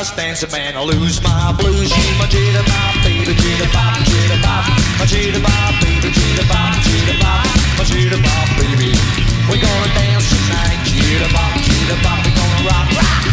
just dance and I lose my blues. She's my jitterbop, baby, jitterbop, jitterbop. My jitterbop, baby, jitterbop, jitterbop. My jitterbop, baby. We're gonna dance tonight, jitterbop, jitterbop. We're gonna rock, rock.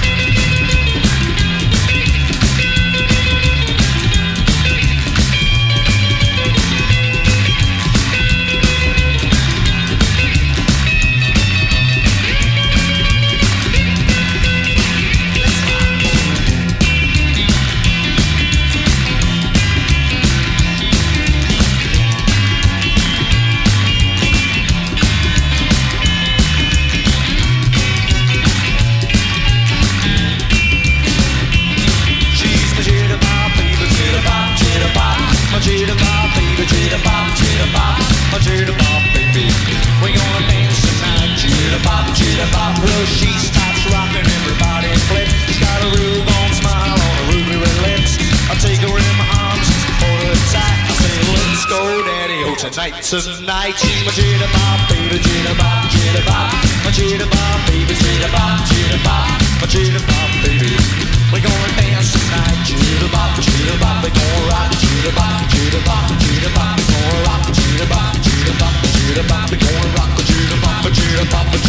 Jitterbop, baby, jitterbop, jitterbop, my jitterbop, baby. We're gonna dance tonight, jitterbop, jitterbop. Well, she stops rocking, everybody flips. She's got a real gone smile on her ruby red lips. I take her in my arms, hold her tight. I say, let's go, daddy, oh, tonight, tonight. She's my jitterbop, baby, jitterbop, jitterbop. My jitterbop, baby, jitterbop, jitterbop, my jitterbop, baby. We're gonna dance tonight, jitterbop, jitterbop. We're gonna rock, jitterbop, jitterbop, jitterbop. We're gonna rock, jitterbop, jitterbop, jitterbop. We're gonna rock, jitterbop, jitterbop.